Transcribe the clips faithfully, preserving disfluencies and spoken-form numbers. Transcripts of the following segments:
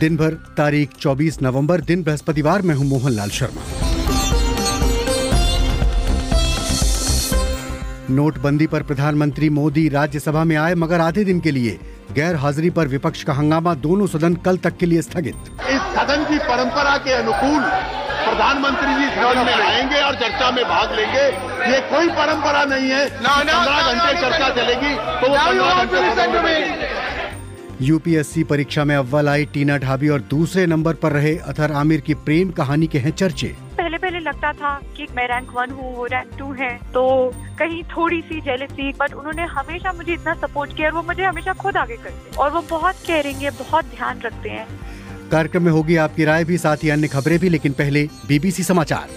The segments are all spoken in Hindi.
दिन भर तारीख चौबीस नवंबर, दिन बृहस्पतिवार। मैं हूं मोहनलाल शर्मा। नोटबंदी पर प्रधानमंत्री मोदी राज्यसभा में आए, मगर आधे दिन के लिए गैर हाजिरी पर विपक्ष का हंगामा। दोनों सदन कल तक के लिए स्थगित। इस सदन की परंपरा के अनुकूल प्रधानमंत्री जी सदन में आएंगे और चर्चा में भाग लेंगे। ये कोई परंपरा नहीं है। पंद्रह घंटे चर्चा चलेगी तो वो पंद्रह घंटे। यूपीएससी परीक्षा में अव्वल आई टीना ढाबी और दूसरे नंबर पर रहे अतहर आमिर की प्रेम कहानी के हैं चर्चे। पहले पहले लगता था कि मैं रैंक वन हूँ, वो रैंक टू है, तो कहीं थोड़ी सी जेलसी, बट उन्होंने हमेशा मुझे इतना सपोर्ट किया और वो मुझे हमेशा खुद आगे करते और वो बहुत केयरिंग है, बहुत ध्यान रखते हैं। कार्यक्रम में होगी आपकी राय भी, साथ ही अन्य खबरें भी, लेकिन पहले बीबीसी समाचार।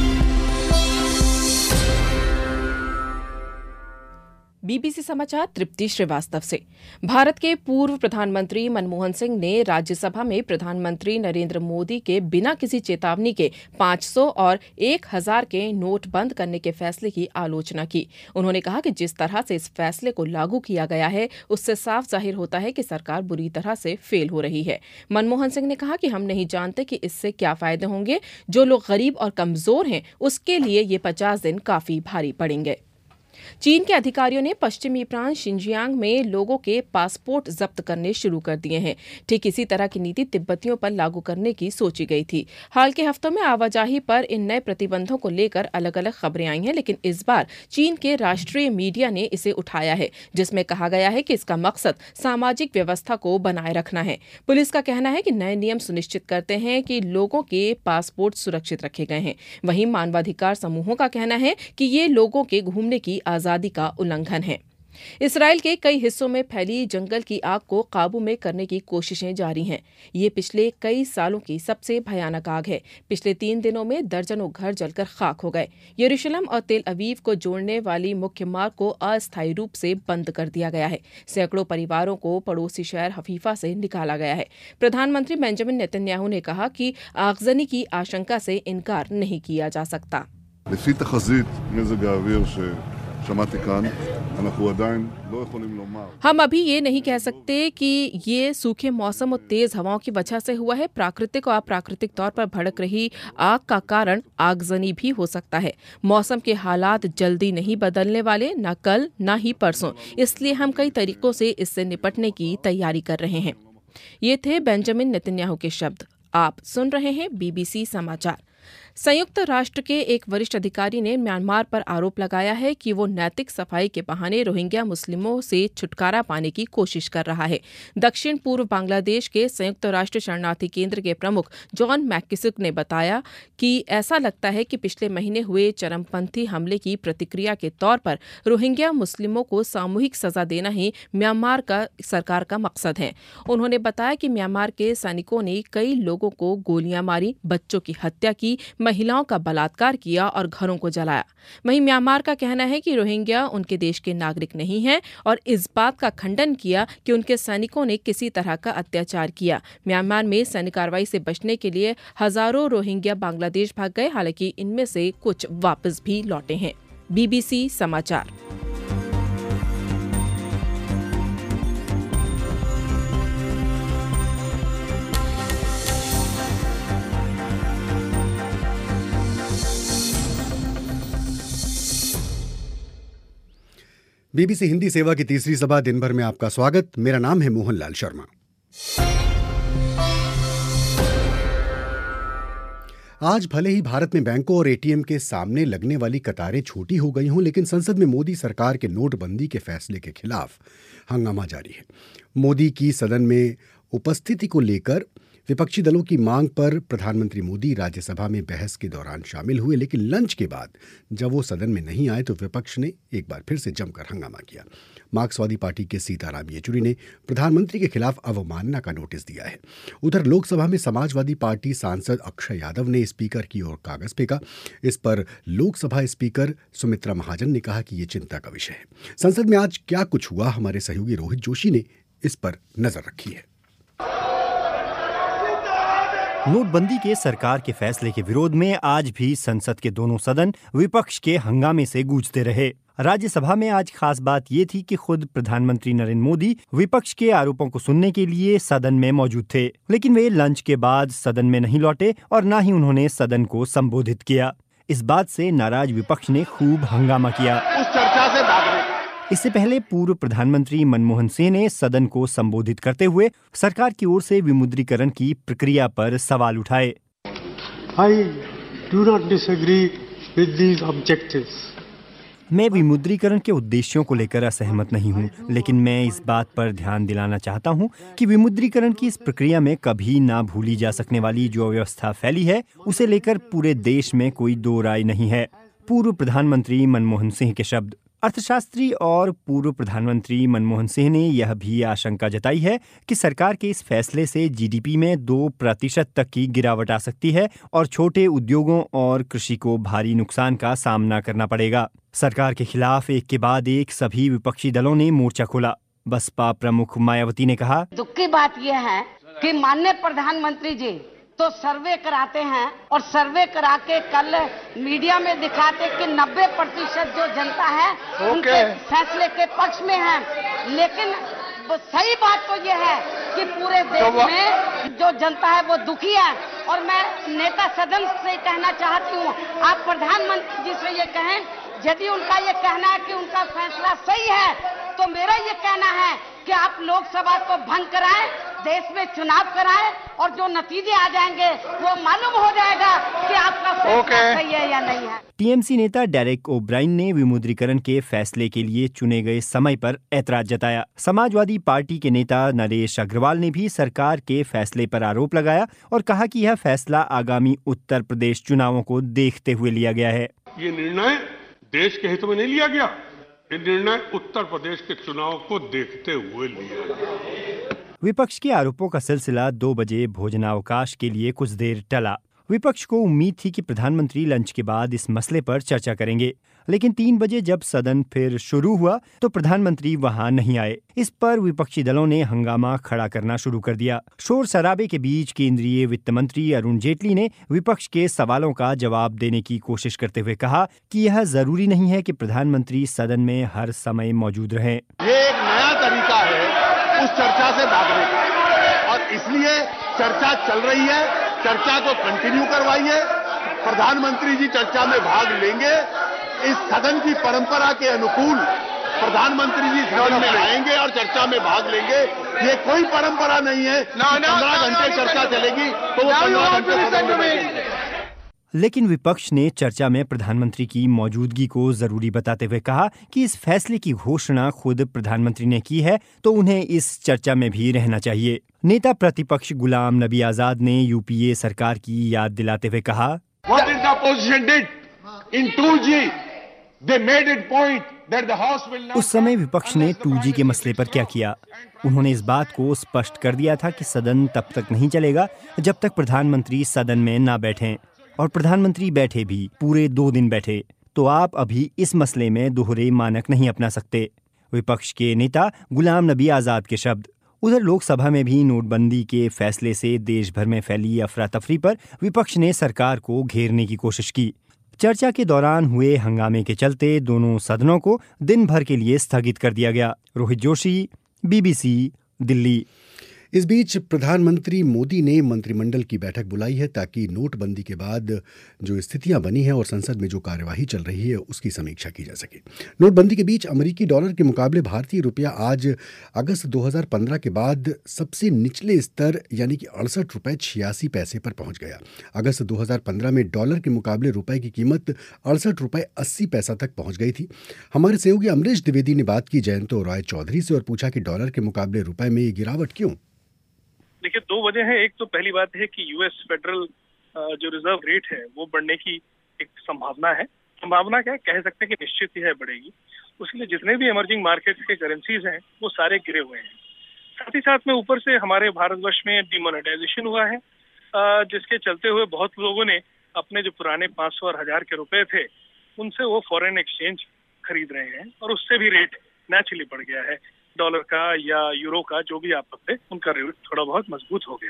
बीबीसी समाचार तृप्ति श्रीवास्तव से। भारत के पूर्व प्रधानमंत्री मनमोहन सिंह ने राज्यसभा में प्रधानमंत्री नरेंद्र मोदी के बिना किसी चेतावनी के पाँच सौ और एक हज़ार के नोट बंद करने के फैसले की आलोचना की। उन्होंने कहा कि जिस तरह से इस फैसले को लागू किया गया है, उससे साफ जाहिर होता है कि सरकार बुरी तरह से फेल हो रही है। मनमोहन सिंह ने कहा कि हम नहीं जानते कि इससे क्या फायदे होंगे। जो लोग गरीब और कमजोर हैं, उसके लिए ये पचास दिन काफी भारी पड़ेंगे। चीन के अधिकारियों ने पश्चिमी प्रांत शिनजियांग में लोगों के पासपोर्ट जब्त करने शुरू कर दिए हैं। ठीक इसी तरह की नीति तिब्बतियों पर लागू करने की सोची गई थी। हाल के हफ्तों में आवाजाही पर इन नए प्रतिबंधों को लेकर अलग अलग खबरें आई हैं, लेकिन इस बार चीन के राष्ट्रीय मीडिया ने इसे उठाया है, जिसमें कहा गया है कि इसका मकसद सामाजिक व्यवस्था को बनाए रखना है। पुलिस का कहना है कि नए नियम सुनिश्चित करते हैं कि लोगों के पासपोर्ट सुरक्षित रखे गए हैं। वहीं मानवाधिकार समूहों का कहना है कि ये लोगों के घूमने की आजादी का उल्लंघन है। इसराइल के कई हिस्सों में फैली जंगल की आग को काबू में करने की कोशिशें जारी हैं। ये पिछले कई सालों की सबसे भयानक आग है। पिछले तीन दिनों में दर्जनों घर जलकर खाक हो गए। यरूशलेम और तेल अवीव को जोड़ने वाली मुख्य मार्ग को अस्थायी रूप से बंद कर दिया गया है। सैकड़ों परिवारों को पड़ोसी शहर हफीफा से निकाला गया है। प्रधानमंत्री बेंजामिन नेतन्याहू ने कहा कि आगजनी की आशंका से इनकार नहीं किया जा सकता। हम अभी ये नहीं कह सकते कि ये सूखे मौसम और तेज हवाओं की वजह से हुआ है। प्राकृतिक और अप्राकृतिक तौर पर भड़क रही आग का कारण आगजनी भी हो सकता है। मौसम के हालात जल्दी नहीं बदलने वाले, न कल न ही परसों, इसलिए हम कई तरीकों से इससे निपटने की तैयारी कर रहे हैं। ये थे बेंजामिन नेतन्याहू के शब्द। आप सुन रहे हैं बीबीसी समाचार। संयुक्त राष्ट्र के एक वरिष्ठ अधिकारी ने म्यांमार पर आरोप लगाया है कि वो नैतिक सफाई के बहाने रोहिंग्या मुस्लिमों से छुटकारा पाने की कोशिश कर रहा है। दक्षिण पूर्व बांग्लादेश के संयुक्त राष्ट्र शरणार्थी केंद्र के प्रमुख जॉन मैककिसक ने बताया कि ऐसा लगता है कि पिछले महीने हुए चरमपंथी हमले की प्रतिक्रिया के तौर पर रोहिंग्या मुस्लिमों को सामूहिक सजा देना ही म्यांमार का सरकार का मकसद है। उन्होंने बताया कि म्यांमार के सैनिकों ने कई लोगों को गोलियां मारी, बच्चों की हत्या की, महिलाओं का बलात्कार किया और घरों को जलाया। वहीं म्यांमार का कहना है कि रोहिंग्या उनके देश के नागरिक नहीं हैं और इस बात का खंडन किया कि उनके सैनिकों ने किसी तरह का अत्याचार किया। म्यांमार में सैन्य कार्रवाई से बचने के लिए हजारों रोहिंग्या बांग्लादेश भाग गए, हालांकि इनमें से कुछ वापस भी लौटे हैं। बीबीसी समाचार। बीबीसी हिंदी सेवा की तीसरी सभा दिन भर में आपका स्वागत। मेरा नाम है मोहनलाल शर्मा। आज भले ही भारत में बैंकों और एटीएम के सामने लगने वाली कतारें छोटी हो गई हों, लेकिन संसद में मोदी सरकार के नोटबंदी के फैसले के खिलाफ हंगामा जारी है। मोदी की सदन में उपस्थिति को लेकर विपक्षी दलों की मांग पर प्रधानमंत्री मोदी राज्यसभा में बहस के दौरान शामिल हुए, लेकिन लंच के बाद जब वो सदन में नहीं आए तो विपक्ष ने एक बार फिर से जमकर हंगामा किया। मार्क्सवादी पार्टी के सीताराम येचुरी ने प्रधानमंत्री के खिलाफ अवमानना का नोटिस दिया है। उधर लोकसभा में समाजवादी पार्टी सांसद अक्षय यादव ने स्पीकर की ओर कागज फेंका। इस पर लोकसभा स्पीकर सुमित्रा महाजन ने कहा कि ये चिंता का विषय है। संसद में आज क्या कुछ हुआ, हमारे सहयोगी रोहित जोशी ने इस पर नजर रखी है। नोटबंदी के सरकार के फैसले के विरोध में आज भी संसद के दोनों सदन विपक्ष के हंगामे से गूंजते रहे। राज्यसभा में आज खास बात ये थी कि खुद प्रधानमंत्री नरेंद्र मोदी विपक्ष के आरोपों को सुनने के लिए सदन में मौजूद थे, लेकिन वे लंच के बाद सदन में नहीं लौटे और न ही उन्होंने सदन को संबोधित किया। इस बात से नाराज विपक्ष ने खूब हंगामा किया। उस चर्चा से भागने इससे पहले पूर्व प्रधानमंत्री मनमोहन सिंह ने सदन को संबोधित करते हुए सरकार की ओर से विमुद्रीकरण की प्रक्रिया पर सवाल उठाए। I do not disagree with these objectives. मैं विमुद्रीकरण के उद्देश्यों को लेकर असहमत नहीं हूं, लेकिन मैं इस बात पर ध्यान दिलाना चाहता हूं कि विमुद्रीकरण की इस प्रक्रिया में कभी ना भूली जा सकने वाली जो अव्यवस्था फैली है, उसे लेकर पूरे देश में कोई दो राय नहीं है। पूर्व प्रधानमंत्री मनमोहन सिंह के शब्द। अर्थशास्त्री और पूर्व प्रधानमंत्री मनमोहन सिंह ने यह भी आशंका जताई है कि सरकार के इस फैसले से जीडीपी में दो प्रतिशत तक की गिरावट आ सकती है और छोटे उद्योगों और कृषि को भारी नुकसान का सामना करना पड़ेगा। सरकार के खिलाफ एक के बाद एक सभी विपक्षी दलों ने मोर्चा खोला। बसपा प्रमुख मायावती ने कहा, दुख की बात यह है कि माननीय प्रधानमंत्री जी तो सर्वे कराते हैं और सर्वे करा के कल मीडिया में दिखाते कि नब्बे प्रतिशत जो जनता है उनके फैसले के पक्ष में है, लेकिन सही बात तो यह है कि पूरे देश में जो जनता है वो दुखी है। और मैं नेता सदन से कहना चाहती हूँ, आप प्रधानमंत्री जी से ये कहें, यदि उनका ये कहना है कि उनका फैसला सही है, तो मेरा ये कहना है कि आप लोकसभा को भंग कराएं, देश में चुनाव कराएं और जो नतीजे आ जाएंगे वो मालूम हो जाएगा कि आपका फैसला सही है या नहीं है। टीएमसी नेता डेरेक ओब्रायन ने विमुद्रीकरण के फैसले के लिए चुने गए समय पर ऐतराज जताया। समाजवादी पार्टी के नेता नरेश अग्रवाल ने भी सरकार के फैसले पर आरोप लगाया और कहा कि यह फैसला आगामी उत्तर प्रदेश चुनावों को देखते हुए लिया गया है। ये निर्णय देश के हित में नहीं लिया गया, ये निर्णय उत्तर प्रदेश के चुनाव को देखते हुए लिया गया। विपक्ष के आरोपों का सिलसिला दो बजे भोजनावकाश के लिए कुछ देर टला। विपक्ष को उम्मीद थी कि प्रधानमंत्री लंच के बाद इस मसले पर चर्चा करेंगे, लेकिन तीन बजे जब सदन फिर शुरू हुआ तो प्रधानमंत्री वहां नहीं आए। इस पर विपक्षी दलों ने हंगामा खड़ा करना शुरू कर दिया। शोर शराबे के बीच केंद्रीय वित्त मंत्री अरुण जेटली ने विपक्ष के सवालों का जवाब देने की कोशिश करते हुए कहा कि यह जरूरी नहीं है कि प्रधानमंत्री सदन में हर समय मौजूद रहें। ये एक नया तरीका है उस चर्चा से भागने का, और इसलिए चर्चा चल रही है, चर्चा को कंटिन्यू करवाइए। प्रधानमंत्री जी चर्चा में भाग लेंगे, इस सदन की परंपरा के अनुकूल प्रधानमंत्री जी सदन में आएंगे और चर्चा में भाग लेंगे। ये कोई परंपरा नहीं है, पंद्रह घंटे चर्चा चलेगी तो वो पंद्रह घंटे सदन में। लेकिन विपक्ष ने चर्चा में प्रधानमंत्री की मौजूदगी को जरूरी बताते हुए कहा कि इस फैसले की घोषणा खुद प्रधानमंत्री ने की है तो उन्हें इस चर्चा में भी रहना चाहिए। नेता प्रतिपक्ष गुलाम नबी आजाद ने यूपीए सरकार की याद दिलाते हुए कहा, What did the opposition did in two G? They made it point that the House will not... उस समय विपक्ष ने टू जी के मसले पर क्या किया? उन्होंने इस बात को स्पष्ट कर दिया था कि सदन तब तक नहीं चलेगा जब तक प्रधानमंत्री सदन में ना बैठें, और प्रधानमंत्री बैठे भी, पूरे दो दिन बैठे। तो आप अभी इस मसले में दोहरे मानक नहीं अपना सकते। विपक्ष के नेता गुलाम नबी आजाद के शब्द। उधर लोकसभा में भी नोटबंदी के फैसले से देश भर में फैली अफरा तफरी पर विपक्ष ने सरकार को घेरने की कोशिश की। चर्चा के दौरान हुए हंगामे के चलते दोनों सदनों को दिन भर के लिए स्थगित कर दिया गया। रोहित जोशी, बीबीसी, दिल्ली। इस बीच प्रधानमंत्री मोदी ने मंत्रिमंडल की बैठक बुलाई है ताकि नोटबंदी के बाद जो स्थितियां बनी हैं और संसद में जो कार्यवाही चल रही है उसकी समीक्षा की जा सके। नोटबंदी के बीच अमेरिकी डॉलर के मुकाबले भारतीय रुपया आज अगस्त दो हज़ार पंद्रह के बाद सबसे निचले स्तर यानी कि अड़सठ रुपये छियासी पैसे पर पहुंच गया। अगस्त दो हज़ार पंद्रह में डॉलर के मुकाबले रुपये की कीमत अड़सठ रुपये अस्सी पैसा तक पहुंच गई थी। हमारे सहयोगी अमरीश द्विवेदी ने बात की जयंतो राय चौधरी से और पूछा कि डॉलर के मुकाबले रुपये में ये गिरावट क्यों? देखिए, दो वजह है। एक तो पहली बात है कि यूएस फेडरल जो रिजर्व रेट है वो बढ़ने की एक संभावना है। संभावना क्या है, कह सकते हैं कि निश्चित ही है बढ़ेगी। उसके लिए जितने भी इमर्जिंग मार्केट्स के करेंसीज हैं वो सारे गिरे हुए हैं। साथ ही साथ में ऊपर से हमारे भारतवर्ष में डिमोनेटाइजेशन हुआ है, जिसके चलते हुए बहुत लोगों ने अपने जो पुराने पाँच सौ और हजार के रुपए थे उनसे वो फॉरेन एक्सचेंज खरीद रहे हैं और उससे भी रेट नेचुरली बढ़ गया है। डॉलर का या यूरो का जो भी आप पकड़े, उनका रेट थोड़ा बहुत मजबूत हो गया है।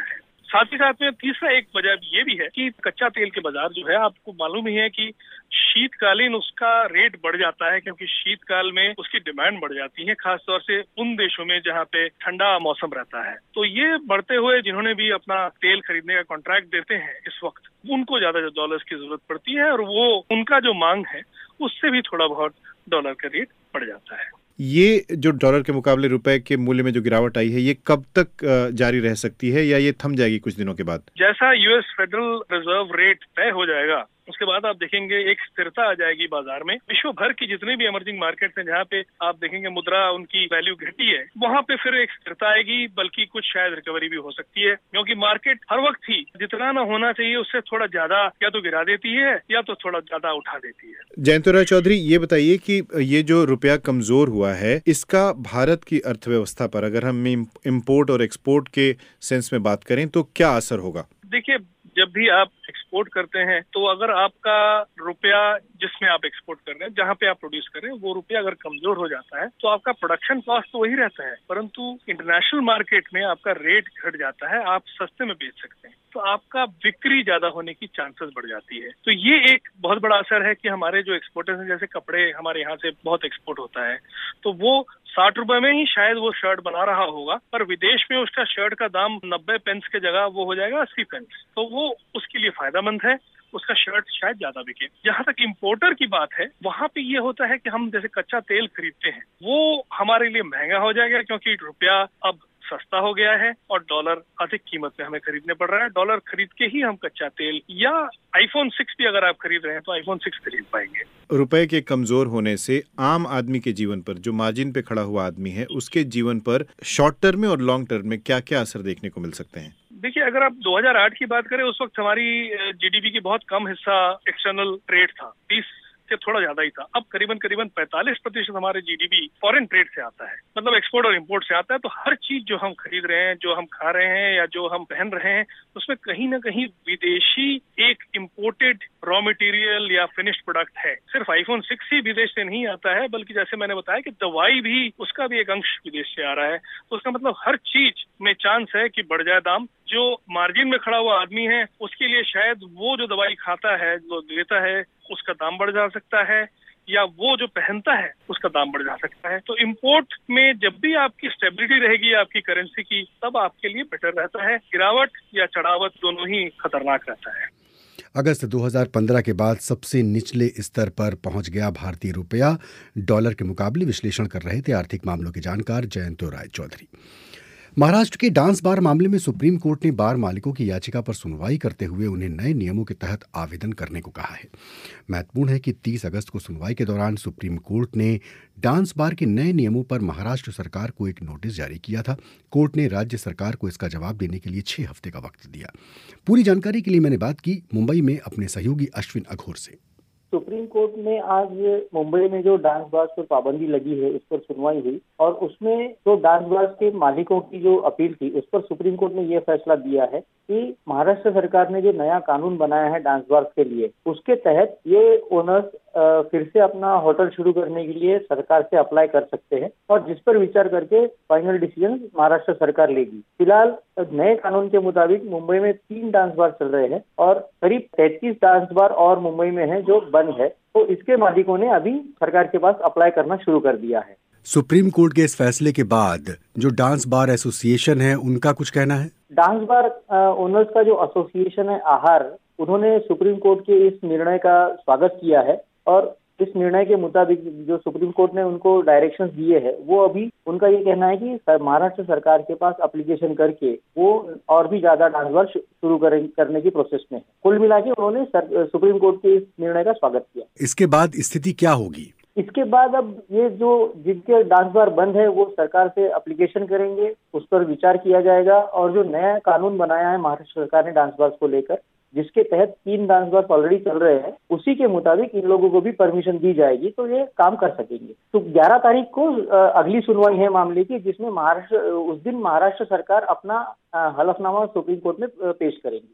साथ ही साथ में तीसरा एक वजह ये भी है कि कच्चा तेल के बाजार जो है, आपको मालूम ही है कि शीतकालीन उसका रेट बढ़ जाता है, क्योंकि शीतकाल में उसकी डिमांड बढ़ जाती है, खासतौर से उन देशों में जहाँ पे ठंडा मौसम रहता है। तो ये बढ़ते हुए जिन्होंने भी अपना तेल खरीदने का कॉन्ट्रैक्ट देते हैं इस वक्त, उनको ज्यादा डॉलर्स की जरूरत पड़ती है और वो उनका जो मांग है उससे भी थोड़ा बहुत डॉलर का रेट बढ़ जाता है। ये जो डॉलर के मुकाबले रुपए के मूल्य में जो गिरावट आई है, ये कब तक जारी रह सकती है या ये थम जाएगी कुछ दिनों के बाद? जैसा यूएस फेडरल रिजर्व रेट तय हो जाएगा उसके बाद आप देखेंगे एक स्थिरता आ जाएगी बाजार में। विश्व भर की जितने भी इमर्जिंग मार्केट हैं जहाँ पे आप देखेंगे मुद्रा उनकी वैल्यू घटी है, वहाँ पे फिर एक स्थिरता आएगी, बल्कि कुछ शायद रिकवरी भी हो सकती है, क्योंकि मार्केट हर वक्त ही जितना ना होना चाहिए उससे थोड़ा ज्यादा या तो गिरा देती है या तो थोड़ा ज्यादा उठा देती है। जयंत राय चौधरी, ये बताइए कि ये जो रुपया कमजोर हुआ है, इसका भारत की अर्थव्यवस्था पर, अगर हम इम्पोर्ट और एक्सपोर्ट के सेंस में बात करें, तो क्या असर होगा? देखिए, जब भी आप एक्सपोर्ट करते हैं तो अगर आपका रुपया जिसमें आप एक्सपोर्ट कर रहे हैं, जहाँ पे आप प्रोड्यूस कर रहे हैं, वो रुपया अगर कमजोर हो जाता है तो आपका प्रोडक्शन कॉस्ट तो वही रहता है, परंतु इंटरनेशनल मार्केट में आपका रेट घट जाता है, आप सस्ते में बेच सकते हैं, तो आपका बिक्री ज्यादा होने की चांसेस बढ़ जाती है। तो ये एक बहुत बड़ा असर है कि हमारे जो एक्सपोर्टर्स हैं, जैसे कपड़े हमारे यहाँ से बहुत एक्सपोर्ट होता है, तो वो साठ रुपए में ही शायद वो शर्ट बना रहा होगा, पर विदेश में उसका शर्ट का दाम नब्बे पेंस के जगह वो हो जाएगा अस्सी पेंस, तो वो उसके लिए फायदामंद है, उसका शर्ट शायद ज्यादा बिके। जहां तक इंपोर्टर की बात है, वहां पे ये होता है कि हम जैसे कच्चा तेल खरीदते हैं वो हमारे लिए महंगा हो जाएगा, क्योंकि रुपया अब सस्ता हो गया है और डॉलर अधिक कीमत में हमें खरीदने पड़ रहा है। डॉलर खरीद के ही हम कच्चा तेल या आईफोन सिक्स भी अगर आप खरीद रहे हैं तो आईफोन सिक्स खरीद पाएंगे। रुपए के कमजोर होने से आम आदमी के जीवन पर, जो मार्जिन पे खड़ा हुआ आदमी है, उसके जीवन पर शॉर्ट टर्म में और लॉन्ग टर्म में क्या क्या असर देखने को मिल सकते हैं? देखिए, अगर आप दो हज़ार आठ की बात करें, उस वक्त हमारी जीडीपी की बहुत कम हिस्सा एक्सटर्नल ट्रेड था, तीस से थोड़ा ज्यादा ही था। अब करीबन करीबन पैंतालीस प्रतिशत हमारे जीडीपी फॉरेन ट्रेड से आता है, मतलब एक्सपोर्ट और इंपोर्ट से आता है। तो हर चीज जो हम खरीद रहे हैं, जो हम खा रहे हैं या जो हम पहन रहे हैं, उसमें कहीं ना कहीं विदेशी एक इम्पोर्टेड रॉ मटेरियल या फिनिश्ड प्रोडक्ट है। सिर्फ आईफोन सिक्स ही विदेश से नहीं आता है, बल्कि जैसे मैंने बताया कि दवाई भी, उसका भी एक अंश विदेश से आ रहा है। तो उसका मतलब हर चीज में चांस है कि बढ़ जाए दाम। जो मार्जिन में खड़ा हुआ आदमी है उसके लिए शायद वो जो दवाई खाता है, जो लेता है, उसका दाम बढ़ जा सकता है, या वो जो पहनता है उसका दाम बढ़ जा सकता है। तो इंपोर्ट में जब भी आपकी स्टेबिलिटी रहेगी आपकी करेंसी की, तब आपके लिए बेटर रहता है। गिरावट या चढ़ावट दोनों ही खतरनाक रहता है। अगस्त दो हज़ार पंद्रह के बाद सबसे निचले स्तर पर पहुंच गया भारतीय रुपया डॉलर के मुकाबले, विश्लेषण कर रहे थे आर्थिक मामलों के जानकार जयंत राय चौधरी। महाराष्ट्र के डांस बार मामले में सुप्रीम कोर्ट ने बार मालिकों की याचिका पर सुनवाई करते हुए उन्हें नए नियमों के तहत आवेदन करने को कहा है। महत्वपूर्ण है कि तीस अगस्त को सुनवाई के दौरान सुप्रीम कोर्ट ने डांस बार के नए नियमों पर महाराष्ट्र सरकार को एक नोटिस जारी किया था। कोर्ट ने राज्य सरकार को इसका जवाब देने के लिए छह हफ्ते का वक्त दिया। पूरी जानकारी के लिए मैंने बात की मुंबई में अपने सहयोगी अश्विन अघोर से। सुप्रीम कोर्ट में आज मुंबई में जो डांस बार्स पर पाबंदी लगी है उस पर सुनवाई हुई, और उसमें जो डांस बार्स के मालिकों की जो अपील थी उस पर सुप्रीम कोर्ट ने यह फैसला दिया है कि महाराष्ट्र सरकार ने जो नया कानून बनाया है डांस बार्स के लिए, उसके तहत ये ओनर्स फिर से अपना होटल शुरू करने के लिए सरकार से अप्लाई कर सकते हैं, और जिस पर विचार करके फाइनल डिसीजन महाराष्ट्र सरकार लेगी। फिलहाल नए कानून के मुताबिक मुंबई में तीन डांस बार चल रहे हैं और करीब तैंतीस डांस बार और मुंबई में है जो बंद है। तो इसके मालिकों ने अभी सरकार के पास अप्लाई करना शुरू कर दिया है। सुप्रीम कोर्ट के इस फैसले के बाद जो डांस बार एसोसिएशन है उनका कुछ कहना है? डांस बार ओनर्स का जो एसोसिएशन है आहार, उन्होंने सुप्रीम कोर्ट के इस निर्णय का स्वागत किया है, और इस निर्णय के मुताबिक जो सुप्रीम कोर्ट ने उनको डायरेक्शंस दिए हैं, वो अभी उनका ये कहना है कि महाराष्ट्र सरकार के पास एप्लीकेशन करके वो और भी ज्यादा डांस बार शुरू करने की प्रोसेस में है। कुल मिला के उन्होंने सुप्रीम कोर्ट के इस निर्णय का स्वागत किया। इसके बाद स्थिति क्या होगी? इसके बाद अब ये जो जिनके डांस बार बंद है वो सरकार से एप्लीकेशन करेंगे, उस पर विचार किया जाएगा, और जो नया कानून बनाया है महाराष्ट्र सरकार ने डांस बार को लेकर, जिसके तहत तीन डांस बार ऑलरेडी चल रहे हैं, उसी के मुताबिक इन लोगों को भी परमिशन दी जाएगी, तो ये काम कर सकेंगे। तो ग्यारह तारीख को अगली सुनवाई है मामले की, जिसमें महाराष्ट्र उस दिन महाराष्ट्र सरकार अपना हलफनामा सुप्रीम कोर्ट में पेश करेगी।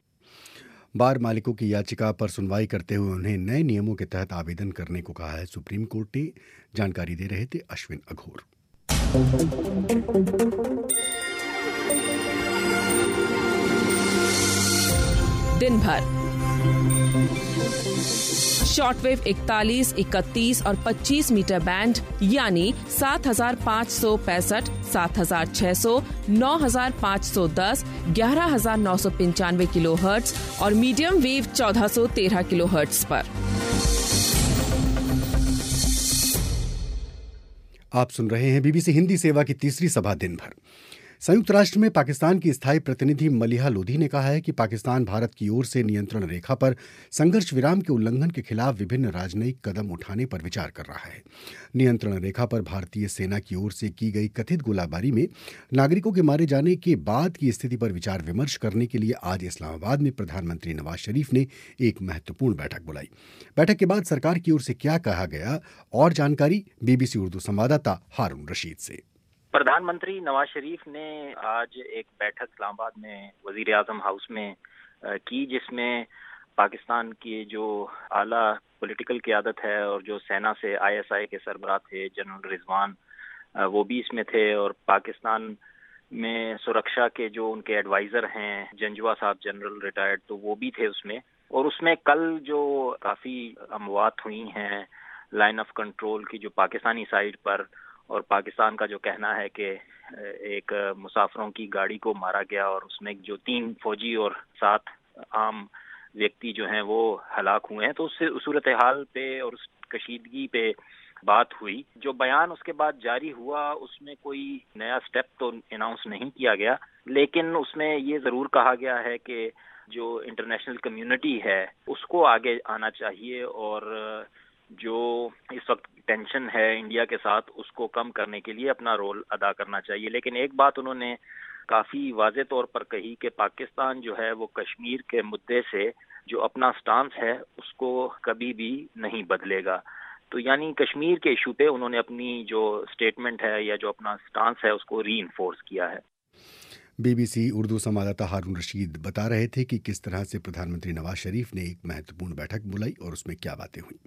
बार मालिकों की याचिका पर सुनवाई करते हुए उन्हें नए नियमों के तहत आवेदन करने को कहा है सुप्रीम कोर्ट ने। जानकारी दे रहे थे अश्विन अघोर। दिन भर। शॉर्टवेव इकतालीस, इकतीस और पच्चीस मीटर बैंड यानी सात हजार पाँच सौ पैंसठ, सात हजार छह सौ, नौ हजार पाँच सौ दस, ग्यारह हजार नौ सौ पंचानवे किलो हर्ट्ज और मीडियम वेव चौदह सौ तेरह किलो हर्ट्ज पर। आप सुन रहे हैं बीबीसी हिंदी सेवा की तीसरी सभा दिन भर। संयुक्त राष्ट्र में पाकिस्तान की स्थायी प्रतिनिधि मलिहा लोधी ने कहा है कि पाकिस्तान भारत की ओर से नियंत्रण रेखा पर संघर्ष विराम के उल्लंघन के खिलाफ विभिन्न राजनयिक कदम उठाने पर विचार कर रहा है। नियंत्रण रेखा पर भारतीय सेना की ओर से की गई कथित गोलाबारी में नागरिकों के मारे जाने के बाद की स्थिति पर विचार विमर्श करने के लिए आज इस्लामाबाद में प्रधानमंत्री नवाज शरीफ ने एक महत्वपूर्ण बैठक बुलाई। बैठक के बाद सरकार की ओर से क्या कहा गया, और जानकारी बीबीसी उर्दू संवाददाता हारून रशीद से। प्रधानमंत्री नवाज शरीफ ने आज एक बैठक इस्लामाबाद में वजीर आजम हाउस में की, जिसमें पाकिस्तान की जो आला पॉलिटिकल क़यादत है और जो सेना से आईएसआई के सरबराह थे जनरल रिजवान, वो भी इसमें थे, और पाकिस्तान में सुरक्षा के जो उनके एडवाइज़र हैं जंजुआ साहब जनरल रिटायर्ड, तो वो भी थे उसमें। और उसमें कल जो काफ़ी अमवात हुई हैं लाइन ऑफ कंट्रोल की जो पाकिस्तानी साइड पर, और पाकिस्तान का जो कहना है कि एक मुसाफिरों की गाड़ी को मारा गया और उसमें जो तीन फौजी और सात आम व्यक्ति जो हैं वो हलाक हुए हैं, तो उससे सूरत हाल पे और उस कशीदगी पे बात हुई। जो बयान उसके बाद जारी हुआ उसमें कोई नया स्टेप तो अनाउंस नहीं किया गया, लेकिन उसमें ये ज़रूर कहा गया है कि जो इंटरनेशनल कम्युनिटी है उसको आगे आना चाहिए और जो इस वक्त टेंशन है इंडिया के साथ उसको कम करने के लिए अपना रोल अदा करना चाहिए। लेकिन एक बात उन्होंने काफ़ी वाज़े तौर पर कही कि पाकिस्तान जो है वो कश्मीर के मुद्दे से जो अपना स्टांस है उसको कभी भी नहीं बदलेगा। तो यानी कश्मीर के इशू पे उन्होंने अपनी जो स्टेटमेंट है या जो अपना स्टांस है उसको रीइंफोर्स किया है। बीबीसी उर्दू संवाददाता हारून रशीद बता रहे थे कि किस तरह से प्रधानमंत्री नवाज शरीफ ने एक महत्वपूर्ण बैठक बुलाई और उसमें क्या बातें हुई।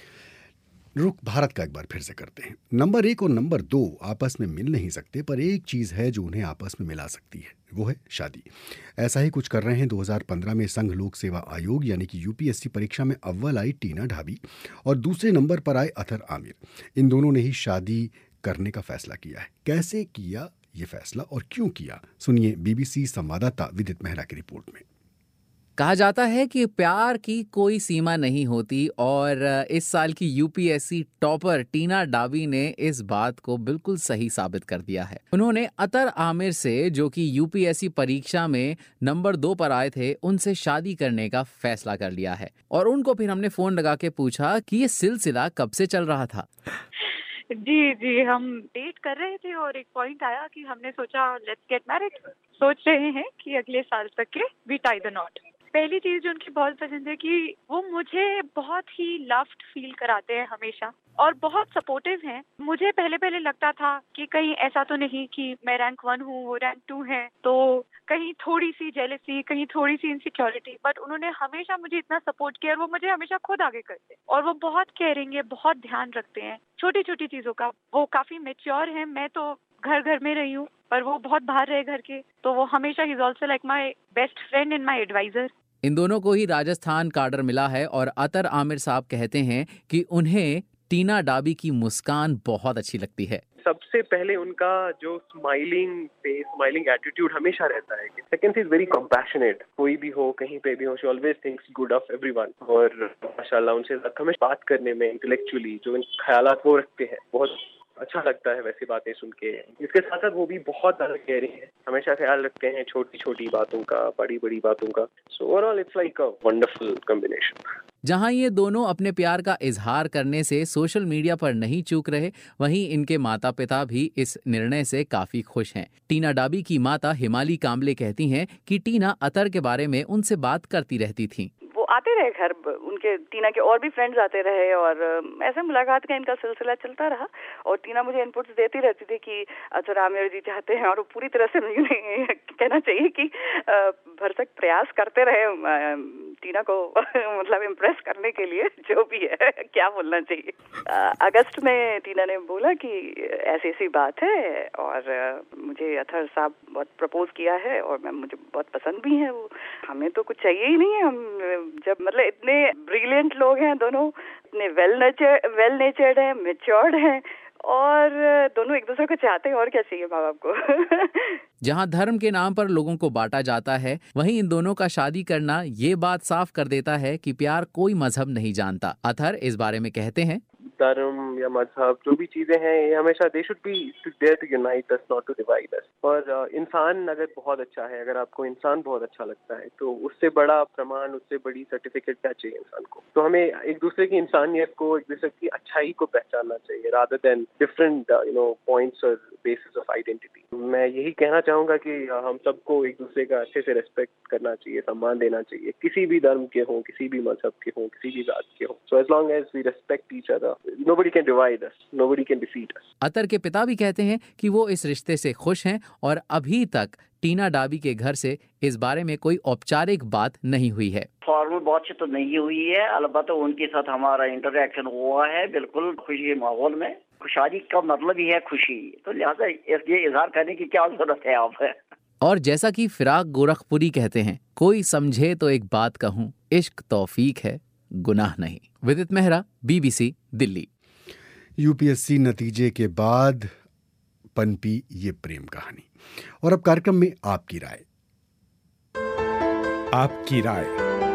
रुख भारत का एक बार फिर से करते हैं। नंबर एक और नंबर दो आपस में मिल नहीं सकते, पर एक चीज़ है जो उन्हें आपस में मिला सकती है, वो है शादी। ऐसा ही कुछ कर रहे हैं दो हज़ार पंद्रह में संघ लोक सेवा आयोग यानी कि यूपीएससी परीक्षा में अव्वल आई टीना ढाबी और दूसरे नंबर पर आए अतर आमिर। इन दोनों ने ही शादी करने का फैसला किया है। कैसे किया ये फैसला और क्यों किया, सुनिए बीबीसी संवाददाता विदित मेहरा की रिपोर्ट में। कहा जाता है कि प्यार की कोई सीमा नहीं होती और इस साल की यूपीएससी टॉपर टीना डाबी ने इस बात को बिल्कुल सही साबित कर दिया है। उन्होंने अतर आमिर से, जो कि यूपीएससी परीक्षा में नंबर दो पर आए थे, उनसे शादी करने का फैसला कर लिया है। और उनको फिर हमने फोन लगा के पूछा कि ये सिलसिला कब से चल रहा था। जी जी हम डेट कर रहे थे और एक पॉइंट आया कि हमने सोचा लेट्स गेट मैरिड। सोच रहे हैं कि अगले साल तक के वी टाई द नॉट। पहली चीज जो उनकी बहुत पसंद है कि वो मुझे बहुत ही लव्ड फील कराते हैं हमेशा और बहुत सपोर्टिव हैं। मुझे पहले पहले लगता था कि कहीं ऐसा तो नहीं कि मैं रैंक वन हूँ वो रैंक टू है, तो कहीं थोड़ी सी जेलसी, कहीं थोड़ी सी इनसिक्योरिटी, बट उन्होंने हमेशा मुझे इतना सपोर्ट किया और वो मुझे हमेशा खुद आगे करते हैं और वो बहुत केयरिंग है, बहुत ध्यान रखते हैं छोटी छोटी चीजों का। वो काफी मेच्योर है। मैं तो घर घर में रही हूँ पर वो बहुत बाहर रहे घर के, तो वो हमेशा ही is also like my best friend and my adviser. इन दोनों को ही राजस्थान कार्डर मिला है और अतर आमिर साहब कहते हैं कि उन्हें टीना डाबी की मुस्कान बहुत अच्छी लगती है। सबसे पहले उनका जो स्माइलिंग फेस, स्माइलिंग एटीट्यूड हमेशा रहता है। Second is very compassionate. कोई भी हो, कहीं पे भी हो, she always thinks good of everyone. और माशाल्लाह उनसे हमेशा बात करने में इंटेलेक्चुअली जो ख्यालात वो रखते हैं बहुत अच्छा लगता है वैसी बातें सुन के। इसके साथ साथ वो भी बहुत ज्यादा केयरिंग है, हमेशा ख्याल रखते हैं छोटी छोटी बातों का, बड़ी बड़ी बातों का। So overall it's like a wonderful combination. जहां ये दोनों अपने प्यार का इजहार करने से सोशल मीडिया पर नहीं चूक रहे, वहीं इनके माता पिता भी इस निर्णय से काफी खुश हैं। टीना डाबी की माता हिमाली कांबले कहती हैं कि टीना अतर के बारे में उनसे बात करती रहती थी। वो आते रहे घर, उनके टीना के और भी फ्रेंड्स आते रहे और ऐसे मुलाकात का इनका सिलसिला चलता रहा। और टीना मुझे इनपुट्स देती रहती थी कि अच्छा रामवीर जी चाहते हैं, और वो पूरी तरह से मुझे कहना चाहिए कि भरसक प्रयास करते रहे टीना को मतलब इम्प्रेस करने के लिए, जो भी है क्या बोलना चाहिए। अगस्त में टीना ने बोला कि ऐसी ऐसी बात है और मुझे अथर साहब बहुत प्रपोज किया है और मैं मुझे बहुत पसंद भी है वो, हमें तो कुछ चाहिए ही नहीं है। हम जब मतलब इतने ब्रिलियंट लोग हैं दोनों, इतने वेल नेचर वेल नेचर्ड हैं, मैच्योर्ड हैं और दोनों एक दूसरे को चाहते हैं, और क्या चाहिए माँ बाप को। जहां धर्म के नाम पर लोगों को बांटा जाता है, वहीं इन दोनों का शादी करना ये बात साफ कर देता है कि प्यार कोई मजहब नहीं जानता। अथर इस बारे में कहते हैं, धर्म या मजहब जो भी चीजें हैं ये हमेशा they should be to there to unite us, not to divide us. और uh, इंसान अगर बहुत अच्छा है, अगर आपको इंसान बहुत अच्छा लगता है तो उससे बड़ा प्रमाण, उससे बड़ी सर्टिफिकेट क्या चाहिए इंसान को। तो हमें एक दूसरे की इंसानियत को, एक दूसरे की अच्छाई को पहचानना चाहिए rather than different you know points और बेसिस ऑफ आइडेंटिटी। मैं यही कहना चाहूंगा कि हम सबको एक दूसरे का अच्छे से रेस्पेक्ट करना चाहिए, सम्मान देना चाहिए, किसी भी धर्म के हों, किसी भी मजहब के हों, किसी भी जात के हों। So as long as we respect each other, nobody can divide us, nobody can defeat us। अतर के पिता भी कहते हैं कि वो इस रिश्ते से खुश हैं और अभी तक टीना डाबी के घर से इस बारे में कोई औपचारिक बात नहीं हुई है। फॉर्मल बातचीत तो नहीं हुई है, अलबत्ता उनके साथ हमारा इंटरेक्शन हुआ है, बिल्कुल खुशी के माहौल में। शादी का मतलब ही है खुशी, तो लिहाजा ये इजहार करने की क्या जरूरत है आप। और जैसा कि फिराक गोरखपुरी कहते हैं, कोई समझे तो एक बात कहूँ, इश्क तौफीक है, गुनाह नहीं। विदित मेहरा, बीबीसी दिल्ली। यूपीएससी नतीजे के बाद पनपी ये प्रेम कहानी, और अब कार्यक्रम में आपकी राय। आपकी राय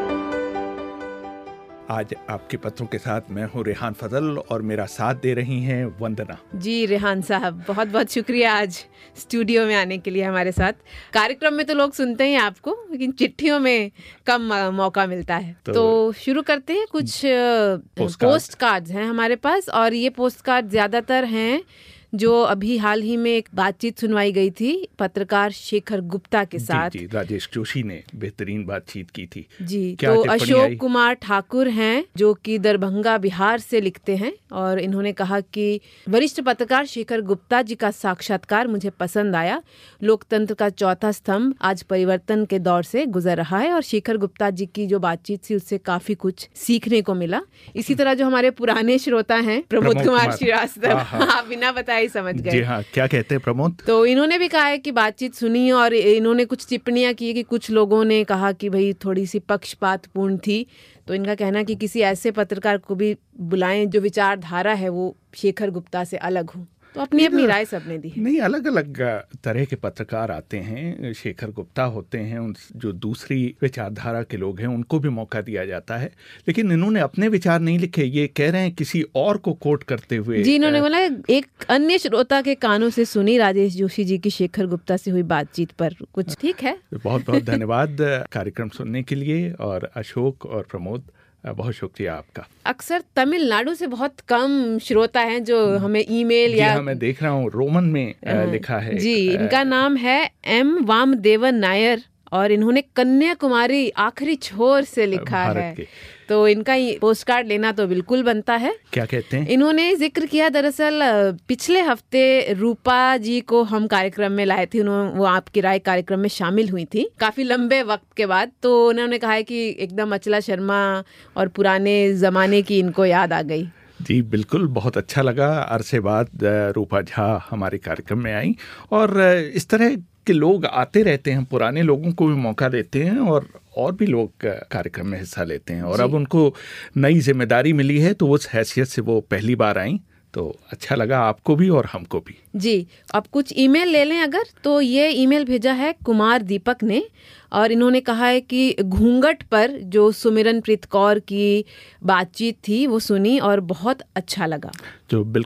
आज आपके पत्रों के साथ मैं हूँ रेहान फजल और मेरा साथ दे रही हैं वंदना जी। रेहान साहब बहुत बहुत शुक्रिया आज स्टूडियो में आने के लिए हमारे साथ। कार्यक्रम में तो लोग सुनते हैं आपको, लेकिन चिट्ठियों में कम मौका मिलता है। तो, तो शुरू करते हैं। कुछ पोस्ट, पोस्ट कार्ड्स हैं हमारे पास, और ये पोस्ट कार्ड ज्यादातर हैं जो अभी हाल ही में एक बातचीत सुनवाई गई थी पत्रकार शेखर गुप्ता के साथ। जी, जी, राजेश जोशी ने बेहतरीन बातचीत की थी जी। तो अशोक कुमार ठाकुर हैं जो कि दरभंगा बिहार से लिखते हैं, और इन्होंने कहा कि वरिष्ठ पत्रकार शेखर गुप्ता जी का साक्षात्कार मुझे पसंद आया। लोकतंत्र का चौथा स्तंभ आज परिवर्तन के दौर से गुजर रहा है, और शेखर गुप्ता जी की जो बातचीत थी उससे काफी कुछ सीखने को मिला। इसी तरह जो हमारे पुराने श्रोता हैं प्रमोद कुमार श्रीवास्तव, आप बिना बताए ही समझ गए। जी हाँ, क्या कहते हैं प्रमोद? तो इन्होंने भी कहा है कि बातचीत सुनी, और इन्होंने कुछ टिप्पणियां की कि कुछ लोगों ने कहा कि भाई थोड़ी सी पक्षपातपूर्ण थी। तो इनका कहना है कि किसी ऐसे पत्रकार को भी बुलाएं जो विचारधारा है वो शेखर गुप्ता से अलग हो। तो अपनी अपनी राय सबने दी है। नहीं, अलग अलग तरह के पत्रकार आते हैं। शेखर गुप्ता होते हैं, उन जो दूसरी विचारधारा के लोग हैं उनको भी मौका दिया जाता है, लेकिन इन्होंने अपने विचार नहीं लिखे। ये कह रहे हैं किसी और को कोट करते हुए। जी, इन्होंने बोला एक अन्य श्रोता के कानों से सुनी राजेश जोशी जी की शेखर गुप्ता से हुई बातचीत पर कुछ। ठीक है, बहुत बहुत धन्यवाद कार्यक्रम सुनने के लिए, और अशोक और प्रमोद बहुत शुक्रिया आपका। अक्सर तमिलनाडु से बहुत कम श्रोता हैं जो हमें ईमेल या हाँ, मैं देख रहा हूँ रोमन में लिखा है जी। इनका नाम है एम वामदेवन नायर, और इन्होंने कन्याकुमारी आखिरी छोर से लिखा है। तो इनका पोस्ट कार्ड लेना तो बिल्कुल बनता है। क्या कहते हैं? इन्होंने जिक्र किया, दरअसल पिछले हफ्ते रूपा जी को हम कार्यक्रम में लाए थे, उन्होंने वो आपकी राय कार्यक्रम में शामिल हुई थी काफी लंबे वक्त के बाद। तो उन्होंने कहा है कि एकदम अचला शर्मा और पुराने जमाने की इनको याद आ गई। जी बिल्कुल, बहुत अच्छा लगा। अरसे बाद रूपा झा हमारे कार्यक्रम में आई, और इस तरह के लोग आते रहते हैं, पुराने लोगों को भी मौका देते हैं, और और भी लोग कार्यक्रम में हिस्सा लेते हैं। और अब उनको नई जिम्मेदारी मिली है, तो उस हैसियत से वो पहली बार आई, तो अच्छा लगा आपको भी और हमको भी। जी, अब कुछ ईमेल ले लें अगर। तो ये ईमेल भेजा है कुमार दीपक ने, और इन्होंने कहा है कि घूंघट पर जो सुमिरनप्रीत कौर की बातचीत थी वो सुनी और बहुत अच्छा लगा। जो बिल्कुल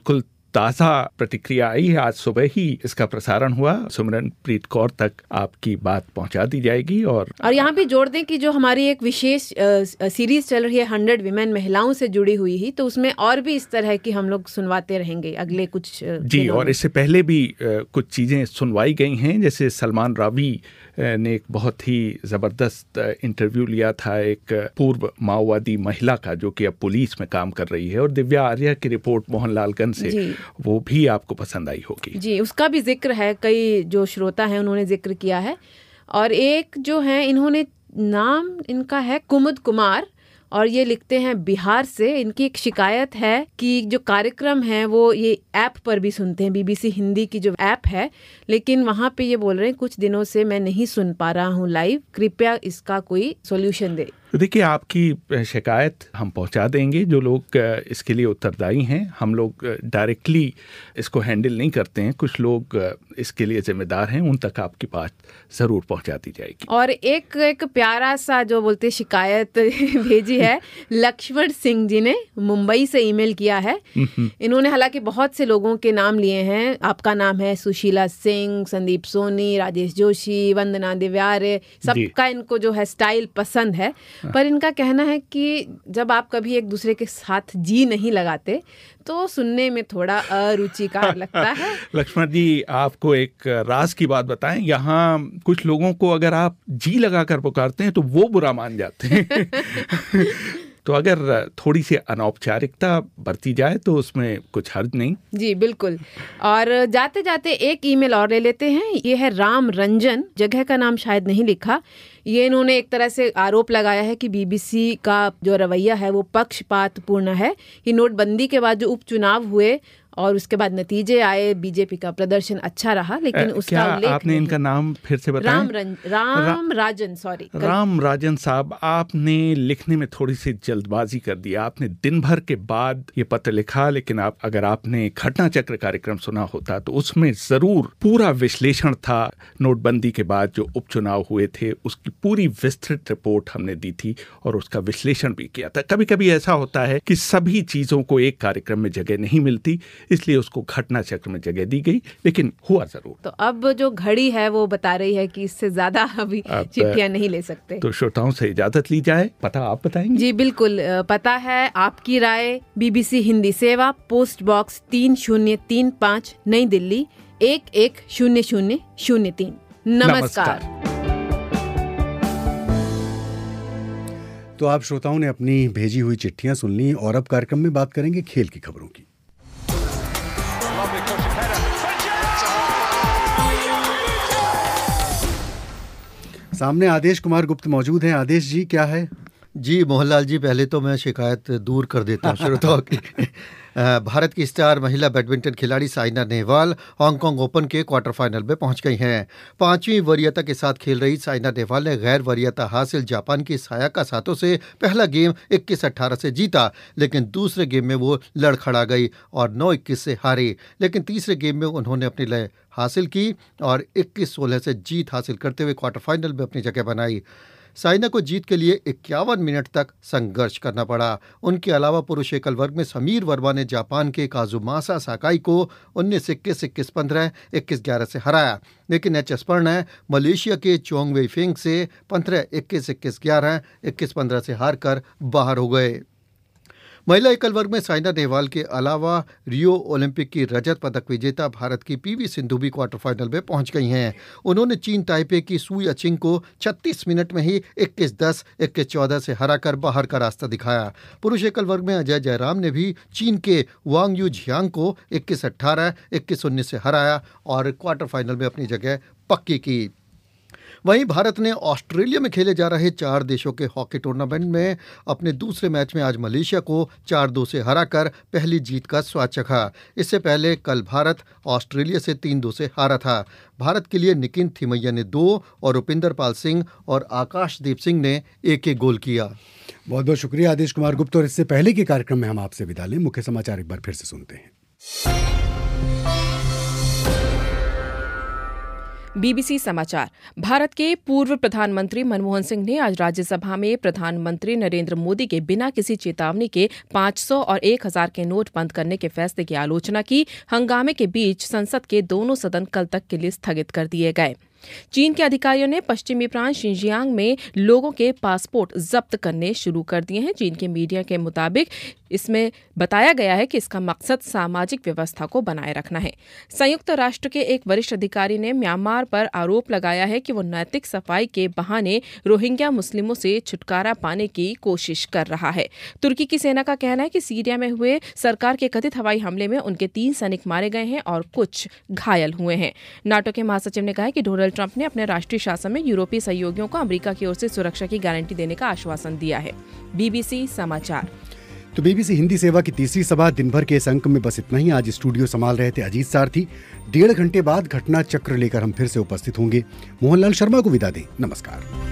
ताज़ा प्रतिक्रिया आई है। आज सुबह ही इसका प्रसारण हुआ। सिमरनप्रीत कौर तक आपकी बात पहुंचा दी जाएगी। और और यहाँ भी जोड़ दें कि जो हमारी एक विशेष सीरीज चल रही है हंड्रेड विमेन, महिलाओं से जुड़ी हुई ही, तो उसमें और भी इस तरह की हम लोग सुनवाते रहेंगे अगले कुछ जी। और इससे पहले भी कुछ चीज़ें सुनवाई गई हैं, जैसे सलमान रावी ने एक बहुत ही ज़बरदस्त इंटरव्यू लिया था एक पूर्व माओवादी महिला का, जो कि अब पुलिस में काम कर रही है, और दिव्या आर्या की रिपोर्ट मोहनलालगंज से, वो भी आपको पसंद आई होगी जी। उसका भी जिक्र है, कई जो श्रोता हैं उन्होंने जिक्र किया है। और एक जो है, इन्होंने नाम इनका है कुमुद कुमार, और ये लिखते हैं बिहार से। इनकी एक शिकायत है कि जो कार्यक्रम है वो ये ऐप पर भी सुनते हैं, बीबीसी हिंदी की जो ऐप है, लेकिन वहाँ पे ये बोल रहे हैं कुछ दिनों से मैं नहीं सुन पा रहा हूँ लाइव, कृपया इसका कोई सॉल्यूशन दे। तो देखिए, आपकी शिकायत हम पहुंचा देंगे। जो लोग इसके लिए उत्तरदायी हैं, हम लोग डायरेक्टली इसको हैंडल नहीं करते हैं, कुछ लोग इसके लिए जिम्मेदार हैं, उन तक आपकी बात ज़रूर पहुंचा दी जाएगी। और एक एक प्यारा सा जो बोलते शिकायत भेजी है लक्ष्मण सिंह जी ने, मुंबई से ईमेल किया है। इन्होंने हालांकि बहुत से लोगों के नाम लिए हैं। आपका नाम है सुशीला सिंह, संदीप सोनी, राजेश जोशी, वंदना दिव्यारे, सबका इनको जो है स्टाइल पसंद है। पर इनका कहना है कि जब आप कभी एक दूसरे के साथ जी नहीं लगाते तो सुनने में थोड़ा अरुचिकर लगता है। लक्ष्मण जी, आपको एक राज की बात बताएं, यहाँ कुछ लोगों को अगर आप जी लगाकर पुकारते हैं तो वो बुरा मान जाते हैं। तो अगर थोड़ी सी अनौपचारिकता बरती जाए तो उसमें कुछ हर्ज नहीं। जी बिल्कुल। और जाते जाते एक ईमेल और ले लेते हैं। ये है राम रंजन, जगह का नाम शायद नहीं लिखा। ये इन्होंने एक तरह से आरोप लगाया है कि बीबीसी का जो रवैया है वो पक्षपातपूर्ण है। कि नोटबंदी के बाद जो उपचुनाव हुए और उसके बाद नतीजे आए, बीजेपी का प्रदर्शन अच्छा रहा, लेकिन आ, उसका उल्लेख आपने इनका नाम फिर से बताया? राम रंज, राम रा, राजन सॉरी राम राजन साहब, आपने लिखने में थोड़ी सी जल्दबाजी कर दी। आपने दिन भर के बाद ये पत्र लिखा, लेकिन आप अगर आपने घटना चक्र कार्यक्रम सुना होता तो उसमें जरूर पूरा विश्लेषण था। नोटबंदी के बाद जो उपचुनाव हुए थे उसकी पूरी विस्तृत रिपोर्ट हमने दी थी और उसका विश्लेषण भी किया था। कभी कभी ऐसा होता है कि सभी चीजों को एक कार्यक्रम में जगह नहीं मिलती, इसलिए उसको घटना चक्र में जगह दी गई, लेकिन हुआ जरूर। तो अब जो घड़ी है वो बता रही है कि इससे ज्यादा अभी चिट्ठियां नहीं ले सकते। तो श्रोताओं से इजाजत ली जाए। पता आप बताएंगे? जी बिल्कुल, पता है आपकी राय, बीबीसी हिंदी सेवा, पोस्ट बॉक्स तीन शून्य तीन पाँच, नई दिल्ली एक एक शून्य शून्य शून्य तीन। नमस्कार। तो आप श्रोताओं ने अपनी भेजी हुई चिट्ठियां सुन ली और अब कार्यक्रम में बात करेंगे खेल की खबरों की। सामने आदेश कुमार गुप्त मौजूद हैं। आदेश जी, क्या है? जी मोहनलाल जी, पहले तो मैं शिकायत दूर कर देता हूँ श्रोताओं की। भारत की स्टार महिला बैडमिंटन खिलाड़ी साइना नेहवाल हांगकांग ओपन के क्वार्टर फाइनल में पहुंच गई हैं। पांचवीं वरीयता के साथ खेल रही साइना नेहवाल ने गैर वरीयता हासिल जापान की सायाका सातो से पहला गेम इक्कीस अठारह से जीता, लेकिन दूसरे गेम में वो लड़खड़ा गई और नौ इक्कीस से हारी। लेकिन तीसरे गेम में उन्होंने अपनी लय हासिल की और इक्कीस सोलह से जीत हासिल करते हुए क्वार्टर फाइनल में अपनी जगह बनाई। साइना को जीत के लिए इक्यावन मिनट तक संघर्ष करना पड़ा। उनके अलावा पुरुष एकल वर्ग में समीर वर्मा ने जापान के काजुमासा साकाई को उन्नीस इक्कीस, इक्कीस पंद्रह, इक्कीस ग्यारह से हराया, लेकिन एच एस प्रणय मलेशिया के चोंग वेई फेंग से पंद्रह इक्कीस, इक्कीस ग्यारह, इक्कीस पंद्रह से हारकर बाहर हो गए। महिला एकल वर्ग में साइना नेहवाल के अलावा रियो ओलंपिक की रजत पदक विजेता भारत की पीवी सिंधु भी क्वार्टर फाइनल में पहुंच गई हैं। उन्होंने चीन ताइपे की सुई अचिंग को छत्तीस मिनट में ही इक्कीस दस, इक्कीस चौदह से हराकर बाहर का रास्ता दिखाया। पुरुष एकल वर्ग में अजय जयराम ने भी चीन के वांग यू झियांग को इक्कीस अट्ठारह, इक्कीस उन्नीस से हराया और क्वार्टर फाइनल में अपनी जगह पक्की की। वहीं भारत ने ऑस्ट्रेलिया में खेले जा रहे चार देशों के हॉकी टूर्नामेंट में अपने दूसरे मैच में आज मलेशिया को चार दो से हराकर पहली जीत का स्वाद चखा। इससे पहले कल भारत ऑस्ट्रेलिया से तीन दो से हारा था। भारत के लिए निकिन थिमैया ने दो और उपिंदर पाल सिंह और आकाशदीप सिंह ने एक एक गोल किया। बहुत बहुत शुक्रिया आदेश कुमार गुप्ता। और इससे पहले के कार्यक्रम में हम आपसे विदा लें, मुख्य समाचार एक बार फिर से सुनते हैं। बीबीसी समाचार। भारत के पूर्व प्रधानमंत्री मनमोहन सिंह ने आज राज्यसभा में प्रधानमंत्री नरेंद्र मोदी के बिना किसी चेतावनी के पाँच सौ और एक हज़ार के नोट बंद करने के फैसले की आलोचना की। हंगामे के बीच संसद के दोनों सदन कल तक के लिए स्थगित कर दिए गए। चीन के अधिकारियों ने पश्चिमी प्रांत शिंजियांग में लोगों के पासपोर्ट जब्त करने शुरू कर दिए हैं। चीन के मीडिया के मुताबिक इसमें बताया गया है कि इसका मकसद सामाजिक व्यवस्था को बनाए रखना है। संयुक्त राष्ट्र के एक वरिष्ठ अधिकारी ने म्यांमार पर आरोप लगाया है कि वो नैतिक सफाई के बहाने रोहिंग्या मुस्लिमों से छुटकारा पाने की कोशिश कर रहा है। तुर्की की सेना का कहना है कि सीरिया में हुए सरकार के कथित हवाई हमले में उनके तीन सैनिक मारे गए हैं और कुछ घायल हुए हैं। नाटो के महासचिव ने कहा है कि डोनाल्ड ट्रंप ने अपने राष्ट्रीय शासन में यूरोपीय सहयोगियों को अमेरिका की ओर से सुरक्षा की गारंटी देने का आश्वासन दिया है। बीबीसी समाचार। तो बीबीसी हिंदी सेवा की तीसरी सभा दिन भर के इस अंक में बस इतना ही। आज स्टूडियो संभाल रहे थे अजीत सारथी। डेढ़ घंटे बाद घटना चक्र लेकर हम फिर से उपस्थित होंगे। मोहनलाल शर्मा को विदा दें। नमस्कार।